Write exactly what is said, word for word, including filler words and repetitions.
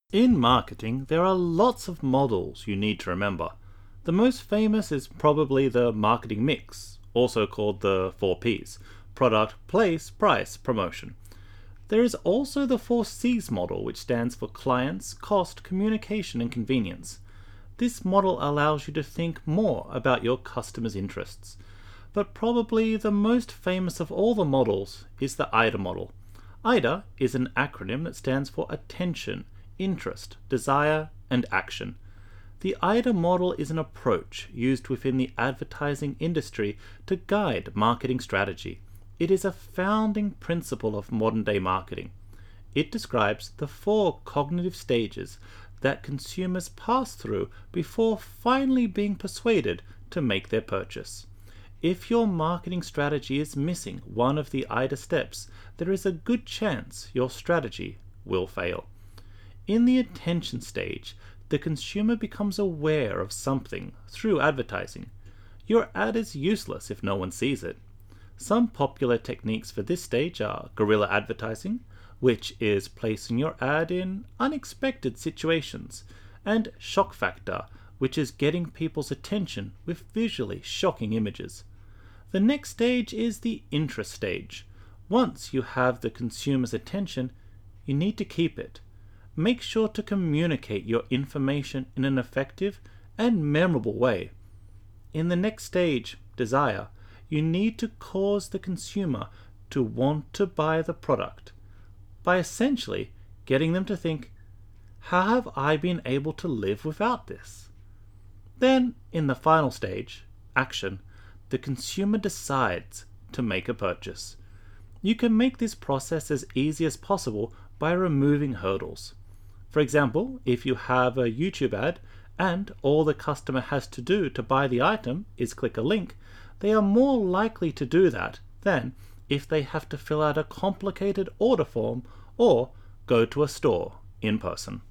In marketing, there are lots of models you need to remember. The most famous is probably the marketing mix, also called the four Ps: product, place, price, promotion. There is also the four Cs model, which stands for clients, cost, communication, and convenience. This model allows you to think more about your customers' interests. But probably the most famous of all the models is the I D A model. I D A is an acronym that stands for attention, interest, desire, and action. The I D A model is an approach used within the advertising industry to guide marketing strategy. It is a founding principle of modern-day marketing. It describes the four cognitive stages that consumers pass through before finally being persuaded to make their purchase. If your marketing strategy is missing one of the I D A steps, there is a good chance your strategy will fail. In the attention stage, the consumer becomes aware of something through advertising. Your ad is useless if no one sees it. Some popular techniques for this stage are guerrilla advertising, which is placing your ad in unexpected situations, and shock factor, which is getting people's attention with visually shocking images. The next stage is the interest stage. Once you have the consumer's attention, you need to keep it. Make sure to communicate your information in an effective and memorable way. In the next stage, desire, you need to cause the consumer to want to buy the product by essentially getting them to think, how have I been able to live without this? Then, in the final stage, action, the consumer decides to make a purchase. You can make this process as easy as possible by removing hurdles. For example, if you have a YouTube ad and all the customer has to do to buy the item is click a link, they are more likely to do that than if they have to fill out a complicated order form or go to a store in person.